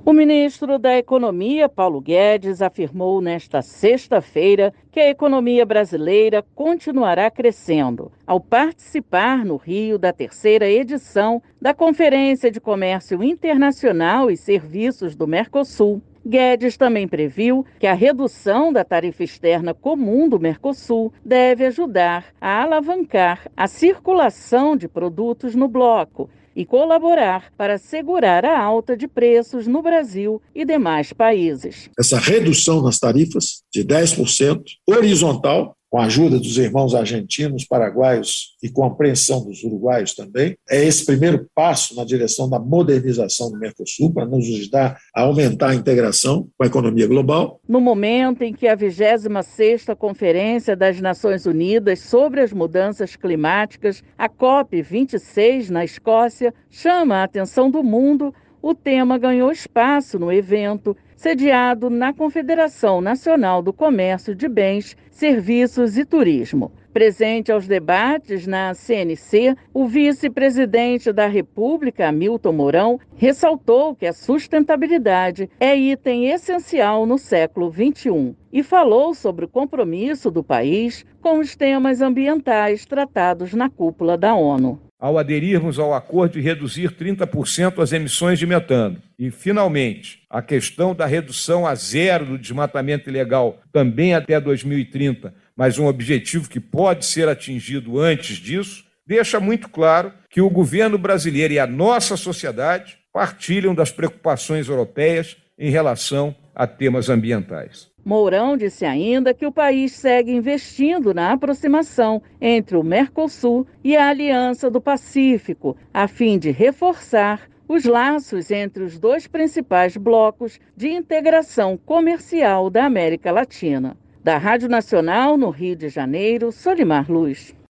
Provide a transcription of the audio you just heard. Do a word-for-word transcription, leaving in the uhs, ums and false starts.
O ministro da Economia, Paulo Guedes, afirmou nesta sexta-feira que a economia brasileira continuará crescendo ao participar no Rio da terceira edição da Conferência de Comércio Internacional e Serviços do Mercosul. Guedes também previu que a redução da tarifa externa comum do Mercosul deve ajudar a alavancar a circulação de produtos no bloco e colaborar para segurar a alta de preços no Brasil e demais países. Essa redução nas tarifas de dez por cento, horizontal, com a ajuda dos irmãos argentinos, paraguaios e com a apreensão dos uruguaios também, é esse primeiro passo na direção da modernização do Mercosul para nos ajudar a aumentar a integração com a economia global. No momento em que a vigésima sexta Conferência das Nações Unidas sobre as Mudanças Climáticas, a COP vinte e seis, na Escócia, chama a atenção do mundo, o tema ganhou espaço no evento, sediado na Confederação Nacional do Comércio de Bens, Serviços e Turismo. Presente aos debates na C N C, o vice-presidente da República, Hamilton Mourão, ressaltou que a sustentabilidade é item essencial no século vinte e um e falou sobre o compromisso do país com os temas ambientais tratados na cúpula da ONU. Ao aderirmos ao acordo de reduzir trinta por cento as emissões de metano. E, finalmente, a questão da redução a zero do desmatamento ilegal também até dois mil e trinta, mas um objetivo que pode ser atingido antes disso, deixa muito claro que o governo brasileiro e a nossa sociedade partilham das preocupações europeias em relação a temas ambientais. Mourão disse ainda que o país segue investindo na aproximação entre o Mercosul e a Aliança do Pacífico, a fim de reforçar os laços entre os dois principais blocos de integração comercial da América Latina. Da Rádio Nacional, no Rio de Janeiro, Solimar Luz.